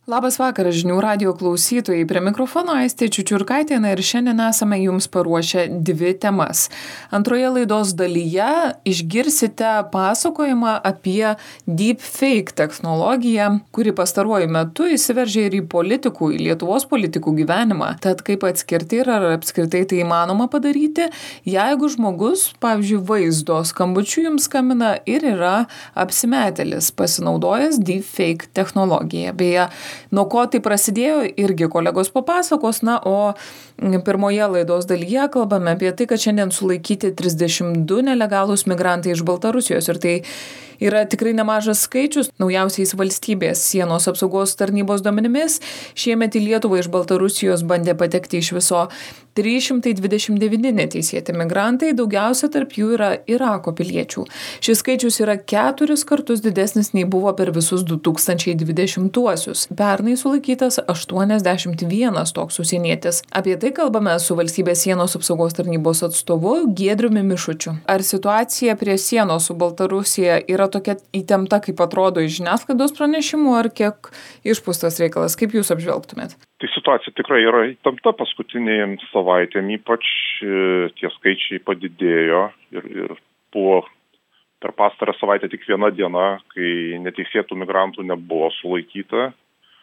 Labas vakaras žinių radijo klausytojai, prie mikrofono Aistė Čiučiurkaitė ir šiandien esame jums paruošę dvi temas. Antroje laidos dalyje išgirsite pasakojimą apie deepfake technologiją, kuri pastaruoju metu įsiveržė ir į politikų, į Lietuvos politikų gyvenimą. Tad kaip atskirti ir ar apskritai tai įmanoma padaryti, jeigu žmogus, pavyzdžiui, vaizdo skambučiu jums skambina ir yra apsimetėlis, pasinaudojęs deepfake technologiją. Beje, nuo ko tai prasidėjo, irgi kolegos papasakos, o pirmoje laidos dalyje kalbame apie tai, kad šiandien sulaikyti 32 nelegalūs migrantai iš Baltarusijos ir tai yra tikrai nemažas skaičius. Naujausiais valstybės sienos apsaugos tarnybos duomenimis šiemet į Lietuvą iš Baltarusijos bandė patekti iš viso 329 neteisėti migrantai, daugiausia tarp jų yra Irako piliečių. Šis skaičius yra 4 kartus didesnis nei buvo per visus 2020-uosius. Pernai sulaikytas 81 toks užsienietis. Apie tai kalbame su valstybės sienos apsaugos tarnybos atstovu Giedriumi Mišučiu. Ar situacija prie sienos su Baltarusija yra tokia įtempta, kaip atrodo iš žiniasklaidos pranešimų, ar kiek išpūstas reikalas? Kaip jūs apžvelgtumėt? Tai situacija tikrai yra įtempta paskutinėm savaitėm, ypač tie skaičiai padidėjo ir buvo per pastarą savaitę tik viena diena, kai neteisėtų migrantų nebuvo sulaikyta.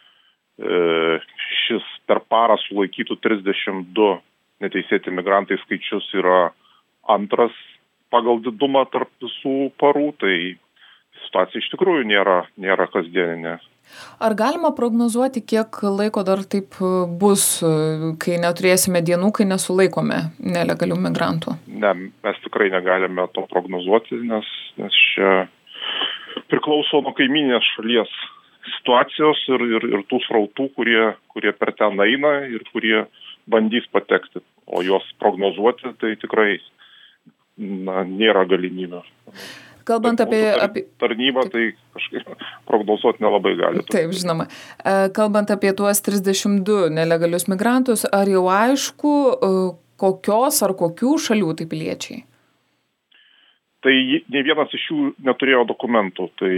Šis per parą sulaikytų 32 neteisėti migrantai skaičius yra antras pagal didumą tarp visų parų, tai situacija iš tikrųjų nėra kasdieninė. Ar galima prognozuoti, kiek laiko dar taip bus, kai neturėsime dienų, kai nesulaikome nelegalių migrantų? Ne, mes tikrai negalime to prognozuoti, nes čia priklauso nuo kaimyninės šalies situacijos ir tų srautų, kurie per ten eina ir kurie bandys patekti. O juos prognozuoti tai tikrai nėra galimybė. Kalbant apie tarnybą, tai kažkaip prognozuoti nelabai gali. Taip, žinoma. Kalbant apie tuos 32 nelegalius migrantus, ar jau aišku, kokios ar kokių šalių tai piliečiai? Tai ne vienas iš jų neturėjo dokumentų, tai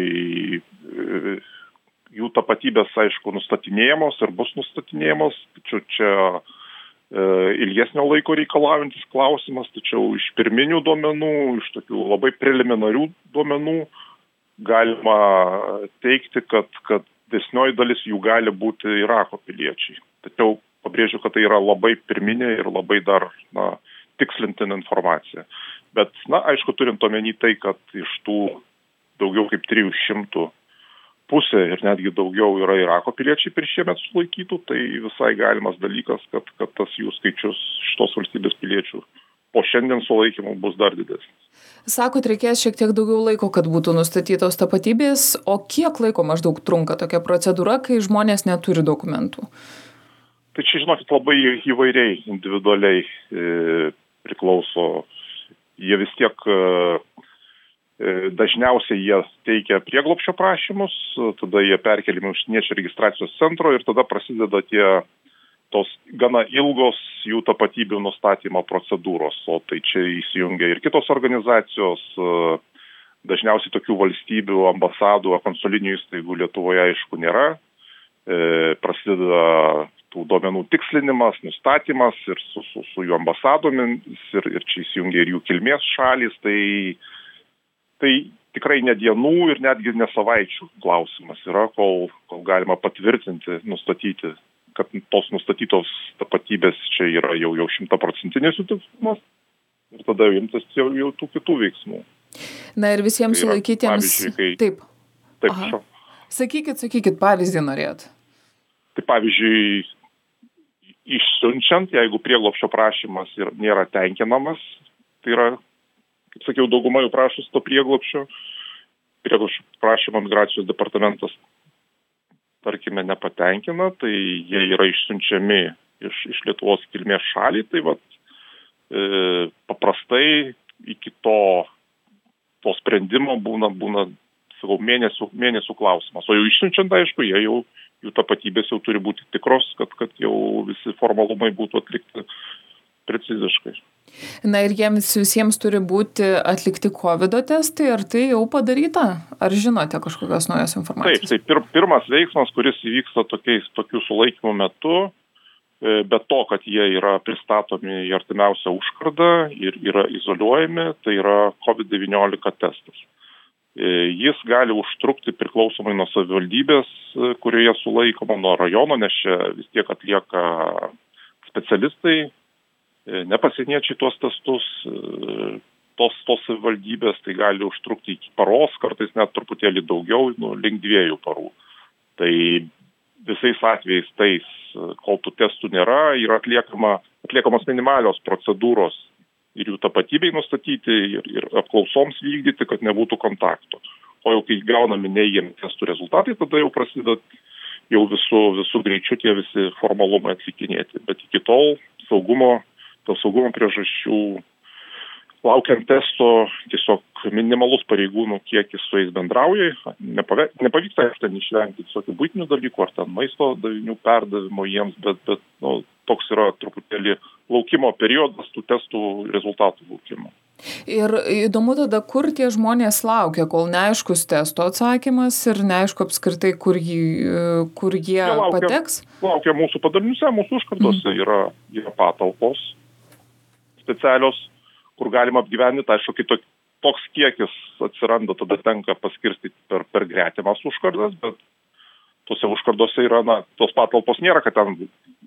jų tapatybės, aišku, nustatinėjamos ir bus nustatinėjamos, tačiau čia ilgesnio laiko reikalaujantis klausimas, tačiau iš pirminių duomenų, iš tokių labai preliminarių duomenų galima teikti, kad didesnioji dalis jų gali būti Irako piliečiai. Tačiau pabrėžiu, kad tai yra labai pirminė ir labai dar tikslintina informacija. Bet, aišku, turint omeny tai, kad iš tų daugiau kaip 300 pusė ir netgi daugiau yra Irako piliečiai per šiemet sulaikytų, tai visai galimas dalykas, kad tas jų skaičius šitos valstybės piliečių po šiandien sulaikymų bus dar didesnis. Sakot, reikės šiek tiek daugiau laiko, kad būtų nustatytos tapatybės, o kiek laiko maždaug trunka tokia procedūra, kai žmonės neturi dokumentų? Tai čia, žinokit, labai įvairiai, individualiai priklauso. Jie vis tiek dažniausiai jie teikia prieglobsčio prašymus, tada jie perkeliami užsieniečių registracijos centro ir tada prasideda tos gana ilgos jų tapatybių nustatymo procedūros. O tai čia įsijungia ir kitos organizacijos, dažniausiai tokių valstybių ambasadų ar konsulinių įstaigų Lietuvoje aišku nėra. Prasideda tų duomenų tikslinimas, nustatymas ir su jų ambasadomis ir čia įsijungia ir jų kilmės šalys, tai tikrai ne dienų ir netgi ne savaičių klausimas yra, kol galima patvirtinti, nustatyti, kad tos nustatytos tapatybės čia yra jau 100% sutikimas ir tada imtis jau tų kitų veiksmų. Na ir visiems sulaikytiems. Taip. Taip. Sakykit, pavyzdį norėjot. Tai pavyzdžiui, išsiunčiant, jeigu prieglobsčio prašymas nėra tenkinamas, tai yra, kaip sakiau, dauguma jų prašus to prieglobsčio prašymą migracijos departamentas, tarkime, nepatenkina, tai jie yra išsiunčiami iš Lietuvos kilmės šalį, tai paprastai iki to sprendimo būna sakau, mėnesių klausimas. O jau išsiunčiant, aišku, jų tapatybės jau turi būti tikros, kad jau visi formalumai būtų atlikti preciziškai. Na ir jiems visiems turi būti atlikti COVID testai, ar tai jau padaryta? Ar žinote kažkokios naujos informacijos? Taip, tai pirmas veiksmas, kuris įvyksta tokių sulaikymų metu, be to, kad jie yra pristatomi į artimiausią užkardą ir yra izoliuojami, tai yra COVID-19 testas. Jis gali užtrukti priklausomai nuo savivaldybės, kurioje sulaikoma, nuo rajono, nes čia vis tiek atlieka specialistai, ne pasieniečiai tuos testus, tos savivaldybės, tai gali užtrukti iki paros, kartais net truputėlį daugiau, link 2 parų. Tai visais atvejais tais, kol tų testų nėra, yra atliekamos minimalios procedūros ir jų tapatybei nustatyti ir apklausoms vykdyti, kad nebūtų kontakto. O jau kai gaunami neigiami testų rezultatai, tada jau prasideda jau visų greičių tie visi formalumai atlikinėti. Bet iki tol dėl saugumo priežasčių, laukiant testo, tiesiog minimalus pareigūnų kiekis su jais bendrauja. Nepavyksta ten išvengti visokių buitinių dalykų ar ten maisto davinių perdavimo jiems, bet toks yra truputėlį laukimo periodas tų testų rezultatų laukimo. Ir įdomu tada, kur tie žmonės laukia, kol neaiškus testo atsakymas ir neaišku apskritai, kur jie pateks? Laukia mūsų padaliniuose, mūsų užkardose yra patalpos specialios, kur galima apgyvendinti. Aišku, kai toks kiekis atsiranda, tada tenka paskirstyti per gretimas užkardas, bet tuose užkardose yra, tos patalpos nėra, kad ten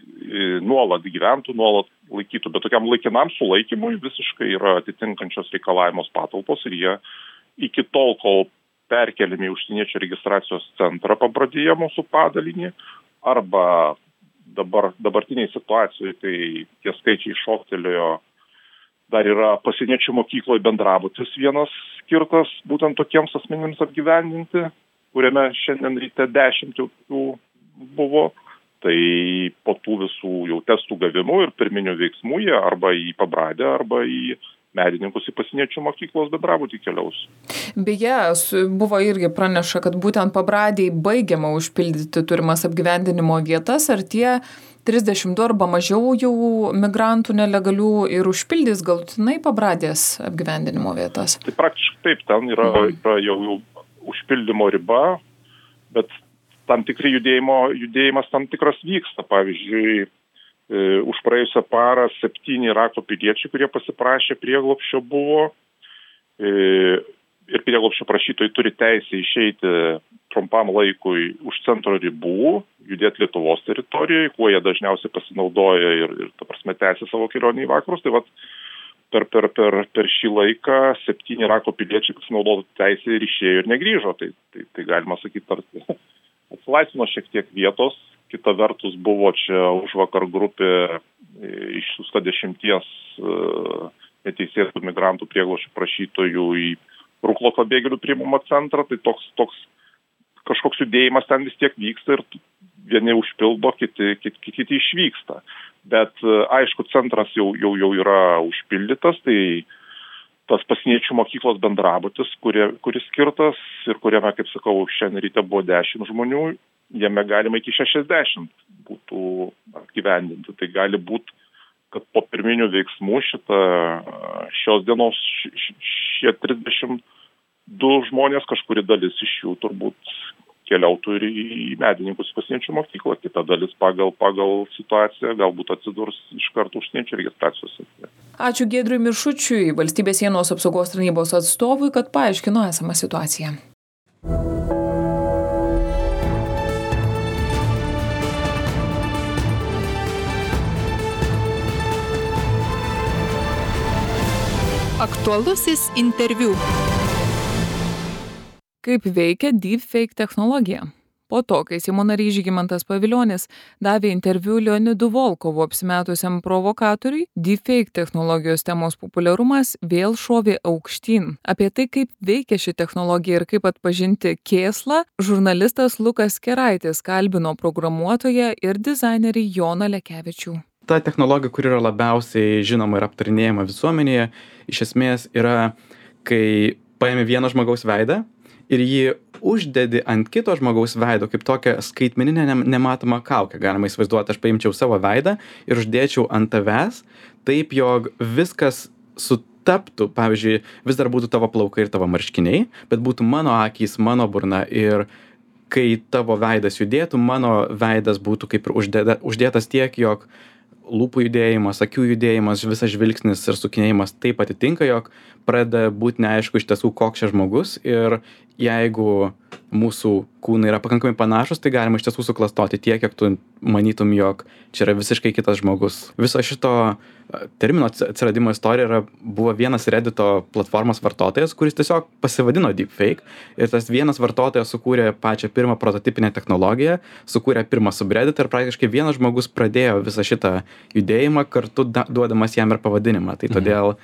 nuolat gyventų, nuolat laikytų, bet tokiam laikinam sulaikymui visiškai yra atitinkančios reikalavimus patalpos ir jie iki tol, kol perkeliami į užsieniečių registracijos centrą Pabradėje mūsų padalinį, arba dabartiniai situacijai, tai tie skaičiai šoktelėjo. Dar yra pasieniečių mokykloje bendrabutis vienas skirtas būtent tokiems asmenims apgyvendinti, kuriame šiandien ryte 10 jų buvo. Tai po tų visų jau testų gavimų ir pirminių veiksmų jie arba į Pabradę, arba į Medininkus į pasieniečių mokyklos bendrabutį keliaus. Beje, buvo irgi praneša, kad būtent Pabradėj baigiama užpildyti turimas apgyvendinimo vietas, ar tie 32 arba mažiau jau migrantų nelegalių ir užpildys galutinai Pabradės apgyvendinimo vietas? Tai praktiškai taip, ten yra jau užpildymo riba, bet tam tikri judėjimas tam tikras vyksta. Pavyzdžiui, už praėjusią parą 7 Irako piliečiai, kurie pasiprašė prieglobsčio buvo, ir prieglobsčio prašytojai turi teisę išeiti trumpam laikui už centro ribų, judėti Lietuvos teritorijoje, kuo jie dažniausiai pasinaudoja ir ta prasme tęsia savo kelionę į vakarus. Tai vat per šį laiką 7 Irako piliečiai pasinaudojo teisę ir išėjo ir negrįžo. Tai galima sakyti, atsilaisvino šiek tiek vietos. Kita vertus buvo čia užvakar grupė išsiųsta 10 neteisėtų migrantų prieglobsčio prašytojų į Ruklo pabėgėlių priėmimo centrą. Tai toks kažkoks judėjimas ten vis tiek vyksta ir vieni užpildo, kiti išvyksta. Bet aišku, centras jau yra užpildytas, tai tas pasieniečių mokyklos bendrabutis, kuris skirtas ir kuriame, kaip sakau, šiandien ryte buvo 10 žmonių, jame galima iki 60 būtų apgyvendinti. Tai gali būti, kad po pirminių veiksmų šios dienos šie 32 žmonės, kažkuri dalis iš jų turbūt keliautų ir į Medininkus pasieniečių mokyklą, kita dalis pagal situaciją galbūt atsidurs iš karto užsieniečių registracijos centre. Ačiū Giedriui Miršučiui, Valstybės sienos apsaugos tarnybos atstovui, kad paaiškino esamą situaciją. Aktualusis interviu. Kaip veikia deepfake technologija? Po to, kai Seimo narys Žygimantas Pavilionis davė interviu Leonidu Volkovu apsimetusiam provokatoriui, deepfake technologijos temos populiarumas vėl šovė aukštyn. Apie tai, kaip veikia ši technologija ir kaip atpažinti kėslą, žurnalistas Lukas Keraitis kalbino programuotoją ir dizainerį Joną Lekevičių. Ta technologija, kuri yra labiausiai žinoma ir aptarinėjama visuomenėje, iš esmės yra, kai paimi vieno žmogaus veidą ir jį uždedi ant kito žmogaus veido kaip tokią skaitmeninę nematomą kaukę. Galima įsivaizduoti, aš paimčiau savo veidą ir uždėčiau ant tavęs, taip jog viskas sutaptų, pavyzdžiui, vis dar būtų tavo plaukai ir tavo marškiniai, bet būtų mano akys, mano burna ir kai tavo veidas judėtų, mano veidas būtų kaip ir uždėtas tiek, jog lūpų judėjimas, akių judėjimas, visas žvilgsnis ir sukinėjimas taip atitinka, jog pradeda būti neaišku iš tiesų, koks čia žmogus ir jeigu mūsų kūnai yra pakankamai panašus, tai galima iš tiesų suklastoti tiek, kiek tu manytum, jog čia yra visiškai kitas žmogus. Viso šito termino atsiradimo istorija buvo vienas Reddito platformos vartotojas, kuris tiesiog pasivadino deepfake ir tas vienas vartotojas sukūrė pačią pirmą prototipinę technologiją, sukūrė pirmą subredditą ir praktiškai vienas žmogus pradėjo visą šitą judėjimą kartu duodamas jam ir pavadinimą. Tai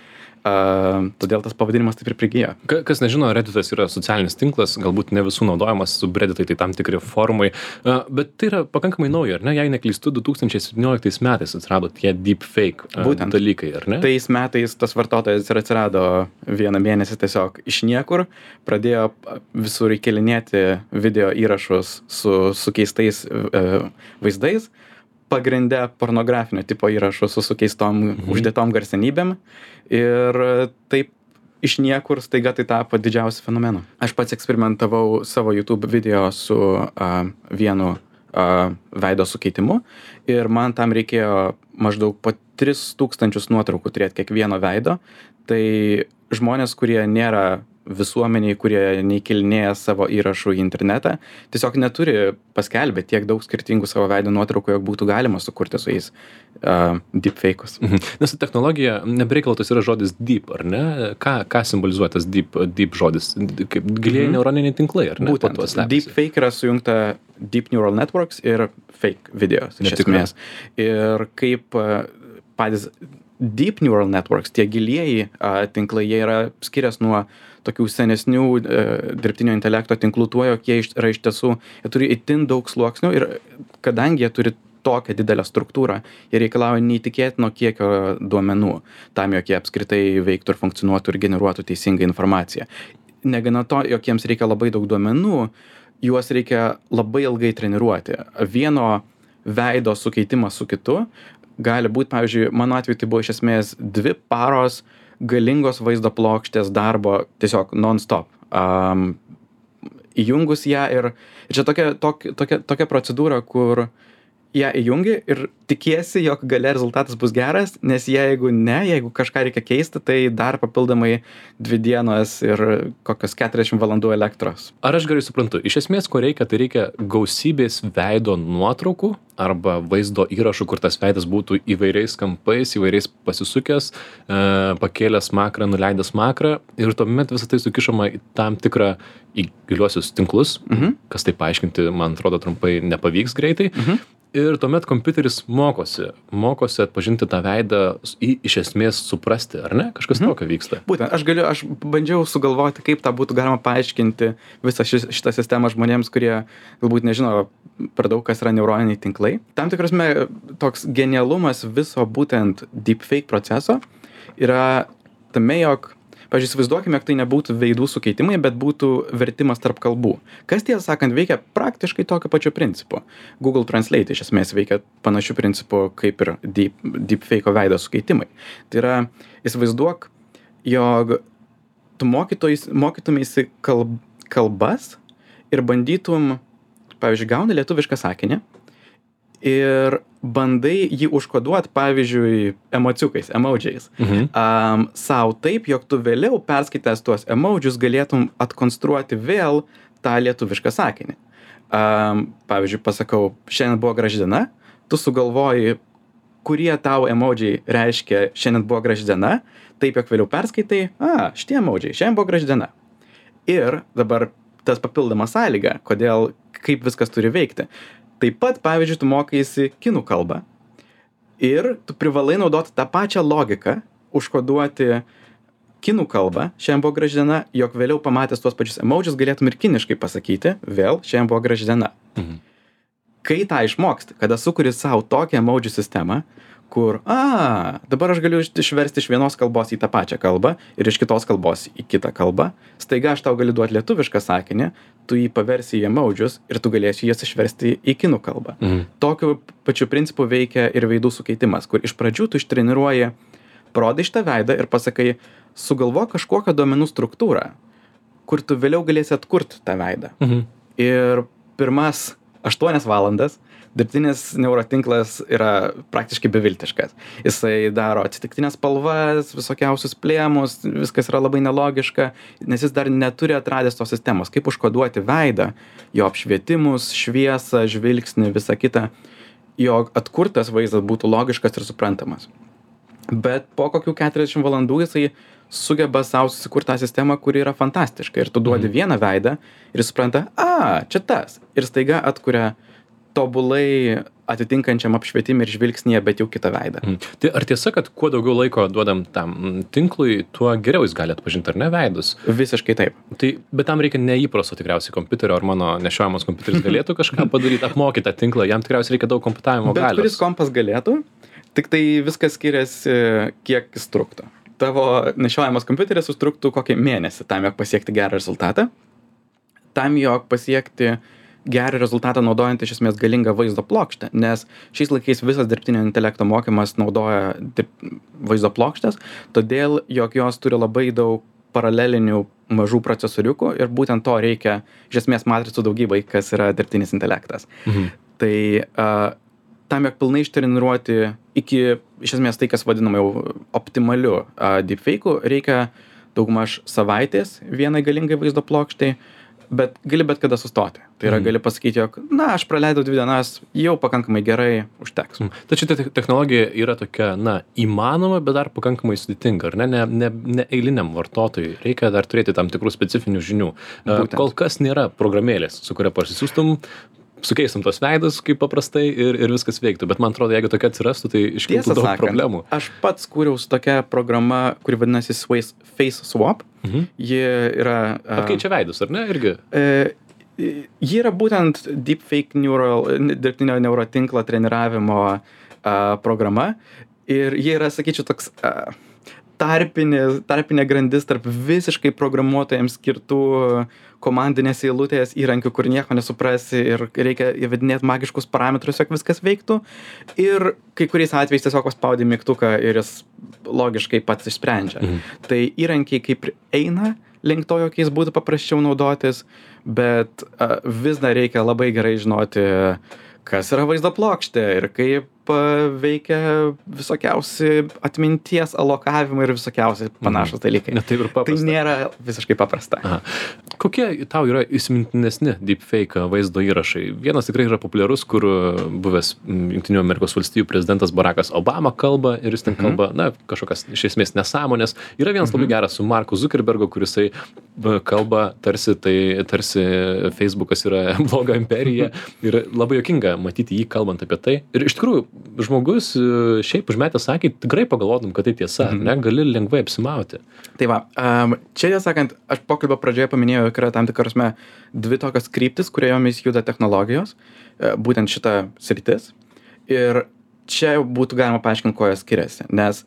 todėl tas pavadinimas taip ir prigijo. Kas nežino, Redditas yra socialinis tinklas, galbūt ne visų naudojamas, subredditai tai tam tikri forumai, bet tai yra pakankamai nauja, ar ne? Jei neklystu, 2017 metais atsirado tie deepfake dalykai, ar ne? Tais metais tas vartotojas ir atsirado vieną mėnesį tiesiog iš niekur, pradėjo visur įkelinėti video įrašus su keistais vaizdais, pagrinde pornografinio tipo įrašų su sukeistom uždėtom garsenybėm ir taip iš niekur staiga tai tapo didžiausiu fenomenu. Aš pats eksperimentavau savo YouTube video su vienu veido sukeitimu ir man tam reikėjo maždaug po 3000 nuotraukų turėti kiekvieno veido. Tai žmonės, kurie nėra visuomeniai, kurie neįkelinėja savo įrašų į internetą, tiesiog neturi paskelbę tiek daug skirtingų savo veido nuotraukų, jog būtų galima sukurti su jais deepfake'us. Nes technologija, nebereikalo tas yra žodis deep, ar ne? Ką simbolizuoja tas deep žodis? Kaip gilieji neuroniniai tinklai, ar ne? Būtent, deepfake yra sujungta deep neural networks ir fake videos, iš esmės. Ir kaip patys deep neural networks, tie gilieji tinklai, jie yra skiriasi nuo tokių senesnių dirbtinio intelekto tinklų tuo, jog jie yra iš tiesų, jie turi itin daug sluoksnių ir kadangi jie turi tokią didelę struktūrą, jie reikalauja neįtikėtino kiekio duomenų tam, jog jie apskritai veiktų ir funkcionuotų ir generuotų teisingą informaciją. Negana to, jog jiems reikia labai daug duomenų, juos reikia labai ilgai treniruoti. Vieno veido sukeitimas su kitu gali būti, pavyzdžiui, mano atveju tai buvo iš esmės 2 paros galingos vaizdo plokštės darbo tiesiog non-stop. Įjungus ją ir čia tokia procedūra, kur ją įjungi ir tikiesi, jog gale rezultatas bus geras, nes jeigu kažką reikia keisti, tai dar papildomai 2 dienos ir kokios 40 valandų elektros. Ar aš gerai suprantu? Iš esmės, ko reikia, tai reikia gausybės veido nuotraukų arba vaizdo įrašų, kur tas veidas būtų įvairiais kampais, įvairiais pasisukęs, pakėlęs makrą, nuleidęs makrą ir tuomet visą tai sukišama į tam tikrą į giliuosius tinklus, kas tai paaiškinti, man atrodo, trumpai nepavyks greitai. Ir tuomet kompiuteris mokosi atpažinti tą veidą, iš esmės suprasti, ar ne? Kažkas tokio vyksta. Būtent, aš bandžiau sugalvoti, kaip tą būtų galima paaiškinti visą šitą sistemą žmonėms, kurie galbūt nežino per daug, kas yra neuroniniai tinklai. Tam tikrasme, toks genialumas viso būtent deepfake proceso yra tame, jog pavyzdžiui, įsivaizduokime, jog tai nebūtų veidų sukeitimai, bet būtų vertimas tarp kalbų. Kas tiesą sakant veikia praktiškai tokio pačio principu. Google Translate iš esmės veikia panašių principų kaip ir deepfake'o veido sukeitimai. Tai yra, įsivaizduok, jog tu mokytumeisi kalbas ir bandytum, pavyzdžiui, gauni lietuvišką sakinį ir bandai jį užkoduoti, pavyzdžiui, emociukais, emojiais. Sau taip, jog tu vėliau perskaitęs tuos emojus galėtum atkonstruoti vėl tą lietuvišką sakinį. Pavyzdžiui, pasakau, šiandien buvo graži diena, tu sugalvoji, kurie tau emojai reiškia šiandien buvo graži diena, taip, jog vėliau perskaitai, šitie emojai, šiandien buvo graži diena. Ir dabar tas papildoma sąlyga, kaip viskas turi veikti. Taip pat, pavyzdžiui, tu mokaisi kinų kalbą ir tu privalai naudoti tą pačią logiką, užkoduoti kinų kalbą, šiandien buvo graži diena, jog vėliau pamatęs tuos pačius emojus galėtum ir kiniškai pasakyti, vėl šiandien buvo graži diena. Kai tą išmoksti, kada sukuri savo tokią emoji sistemą, kur, dabar aš galiu išversti iš vienos kalbos į tą pačią kalbą ir iš kitos kalbos į kitą kalbą. Staiga aš tau galiu duoti lietuvišką sakinį, tu jį paversi į emodžius ir tu galėsi jas išversti į kinų kalbą. Tokiu pačiu principu veikia ir veidų sukeitimas, kur iš pradžių tu ištreniruoji, parodai šitą veidą ir pasakai, sugalvok kažkokią duomenų struktūrą, kur tu vėliau galėsi atkurti tą veidą. Ir pirmas 8 valandas dirbtinis neurotinklas yra praktiškai beviltiškas. Jisai daro atsitiktinės spalvas, visokiausius plėmus, viskas yra labai nelogiška, nes jis dar neturi atradęs tos sistemos, kaip užkoduoti veidą, jo apšvietimus, šviesą, žvilgsnį, visą kitą, jog atkurtas vaizdas būtų logiškas ir suprantamas. Bet po kokių 40 valandų jisai sugeba savo susikurti tą sistemą, kuri yra fantastiška. Ir tu duodi vieną veidą ir supranta, čia tas. Ir staiga atkuria tobulai atitinkančiam apšvietimui ir žvilgsnyje, bet jau kitą veidą. Tai ar tiesa, kad kuo daugiau laiko duodam tam tinklui, tuo geriau jis gali atpažinti, ar ne, veidus? Visiškai taip. Tai, bet tam reikia neįprasto tikriausiai kompiuterio, ar mano nešiojamas kompiuteris galėtų kažką padaryti, apmokyti tą tinklą, jam tikriausiai reikia daug komputavimo galios. Bet kuris kompas galėtų, tik tai viskas skiriasi, kiek jis truktų. Tavo nešiojamas kompiuteris užtruktų kokį mėnesį tam, jog pasiekti gerą rezultatą. Tam, jog pasiekti gerą rezultatą naudojant iš esmės galingą vaizdo plokštę, nes šiais laikais visas dirbtinio intelekto mokymas naudoja vaizdo plokštės, todėl, jog jos turi labai daug paralelinių mažų procesoriukų ir būtent to reikia iš esmės matricų daugybei, kas yra dirbtinis intelektas. Tai tam, jog pilnai ištreniruoti iki iš esmės tai, kas vadinama jau optimaliu deepfake'u, reikia daugmaž savaitės vienai galingai vaizdo plokštai, bet gali bet kada sustoti. Tai yra, gali pasakyti, jog, aš praleidau 2 dienas, jau pakankamai gerai užteks. Tačiau technologija yra tokia, įmanoma, bet dar pakankamai sudėtinga, ar ne? Ne eiliniam vartotojui. Reikia dar turėti tam tikrų specifinių žinių. Kol kas nėra programėlės, su kuria parsisiųstum, sukeistum tos veidus kaip paprastai ir viskas veiktų. Bet man atrodo, jeigu tokia atsirastų, tai iškiltų daug problemų. Aš pats kūriau su tokia programa, kuri vadinasi Face Swap. Ji yra... Pakeičia veidus, ar ne? Irgi? Ji yra būtent deepfake dirbtinio neurotinklo treniravimo programa. Ir ji yra, sakyčiau, toks... tarpinė grandis tarp visiškai programuotojams skirtų komandinės eilutės įrankių, kur nieko nesuprasi ir reikia įvedinėti magiškus parametrus, jog viskas veiktų. Ir kai kuriais atvejais tiesiog paspaudi mygtuką ir jis logiškai pats išsprendžia. Tai įrankiai kaip eina link to, jog jis būtų paprasčiau naudotis, bet vis dar reikia labai gerai žinoti, kas yra vaizdo plokštė ir kaip veikia visokiausi atminties alokavimai ir visokiausi panašus dalykai. Taip ir paprasta. Tai nėra visiškai paprasta. Kokie tau yra įsimintinesni deepfake vaizdo įrašai? Vienas tikrai yra populiarus, kur buvęs Jungtinių Amerikos valstijų prezidentas Barackas Obama kalba ir jis ten kalba, kažkokias iš esmės nesąmonės. Yra vienas labai geras su Marku Zuckerbergu, kurisai kalba tarsi Facebookas yra bloga imperija ir labai juokinga matyti jį kalbant apie tai. Ir iš tikrųjų žmogus šiaip užmetęs akį, tikrai pagalvotum, kad tai tiesa, ne, gali lengvai apsimauti. Tai va, čia sakant, aš pokalbio pradžioje paminėjau, kad yra tam tikrasme 2 tokios kryptis, kuriomis juda technologijos, būtent šita sritis. Ir čia būtų galima paaiškinti, kuo jos skiriasi, nes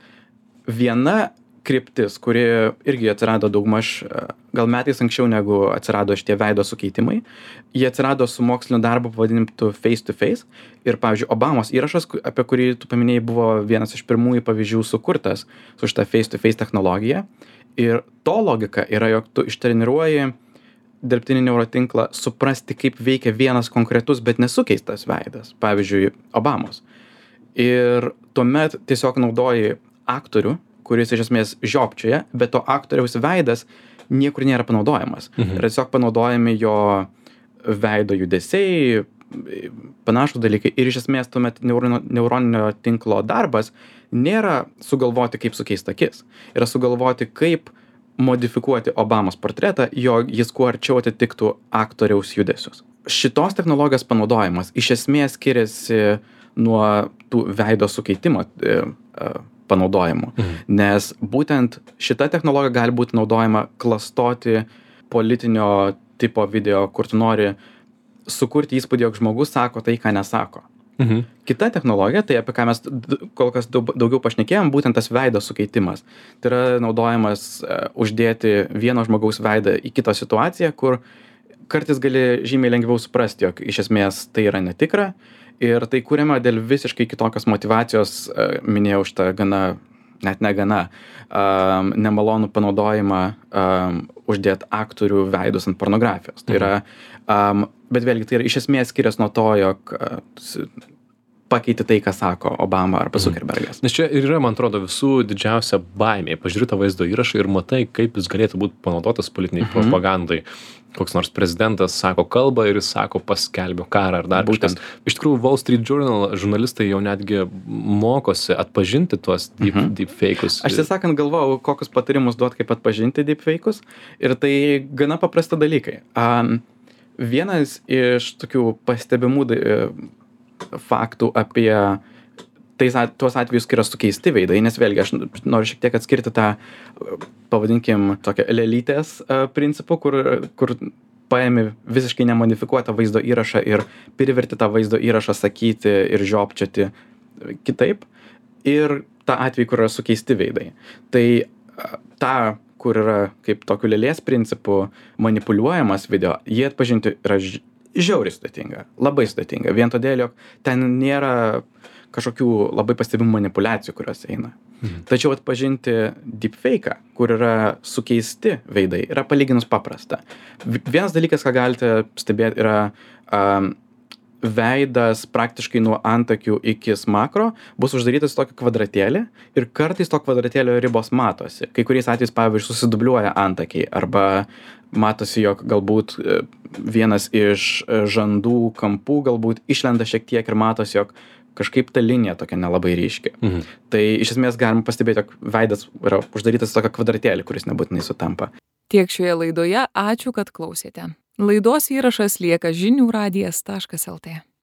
viena kryptis, kuri irgi atsirado daugmaž gal metais anksčiau negu atsirado šitie veido sukeitimai. Jie atsirado su mokslinio darbu pavadintu face to face. Ir, pavyzdžiui, Obamos įrašas, apie kurį tu paminėjai, buvo vienas iš pirmųjų pavyzdžių sukurtas su šita face to face technologija. Ir to logika yra, jog tu ištreniruoji dirbtinį neurotinklą suprasti, kaip veikia vienas konkretus, bet nesukeistas veidas. Pavyzdžiui, Obamos. Ir tuomet tiesiog naudoji aktorių, kuris iš esmės žiopčioja, bet to aktoriaus veidas niekur nėra panaudojamas. Ir tiesiog panaudojami jo veido judesiai, panašūs dalykai. Ir iš esmės tuomet neuroninio tinklo darbas nėra sugalvoti, kaip sukeisti akis. Yra sugalvoti, kaip modifikuoti Obamos portretą, jog jis kuo arčiau atitiktų aktoriaus judesius. Šitos technologijos panaudojimas iš esmės skiriasi nuo tų veido sukeitimo panaudojimu. Nes būtent šita technologija gali būti naudojama klastoti politinio tipo video, kur tu nori sukurti įspūdį, jog žmogus sako tai, ką nesako. Kita technologija, tai apie ką mes kol kas daugiau pašnekėjom, būtent tas veido sukeitimas. Tai yra naudojamas uždėti vieno žmogaus veidą į kitą situaciją, kur kartais gali žymiai lengviau suprasti, jog iš esmės tai yra netikra ir tai kuriama dėl visiškai kitokios motyvacijos, minėjau šitą nemalonų panaudojimą uždėti aktorių veidus ant pornografijos. Tai yra, bet vėlgi tai yra iš esmės skiriasi nuo to, jog pakeiti tai, ką sako Obama arba Zuckerbergas. Nes čia ir yra, man atrodo, visų didžiausia baimė. Pažiūrėti tą vaizdo įrašą ir matai, kaip jis galėtų būti panaudotas politiniai propagandai. Koks nors prezidentas sako kalbą ir jis sako paskelbio karą ar dar kažkas. Iš tikrųjų, Wall Street Journal žurnalistai jau netgi mokosi atpažinti tuos deepfake'us. Aš tiesąkant galvojau, kokius patarimus duoti, kaip atpažinti deepfake'us, ir tai gana paprasti dalykai. Vienas iš tokių pastebimų faktų apie tuos atvejus, kai yra sukeisti veidai, nes vėlgi aš noriu šiek tiek atskirti tą, pavadinkim, tokią lelytės principų, kur paėmi visiškai nemodifikuotą vaizdo įrašą ir priverti tą vaizdo įrašą sakyti ir žiopčioti kitaip, ir tą atvejį, kur yra sukeisti veidai. Tai tą, kur yra kaip tokiu lėlės principu manipuliuojamas video, jį atpažinti yra žiauriai sudėtinga, labai sudėtinga, vien todėl, jog ten nėra kažkokių labai pastebimų manipulacijų, kurios eina. Tačiau atpažinti deepfake'ą, kur yra sukeisti veidai, yra palyginus paprasta. Vienas dalykas, ką galite stebėti, yra veidas praktiškai nuo antakių iki smakro bus uždarytas į tokį kvadratėlį ir kartais to kvadratėlio ribos matosi. Kai kuriais atvejais, pavyzdžiui, susidubliuoja antakiai arba matosi, jog galbūt vienas iš žandų kampų galbūt išlenda šiek tiek ir matosi, jog kažkaip ta linija tokia nelabai ryški. Tai iš esmės galima pastebėti, jog veidas yra uždarytas į tokį kvadratėlį, kuris nebūtinai sutampa. Tiek šioje laidoje, ačiū, kad klausėte. Laidos įrašas lieka žinių radijas.lt.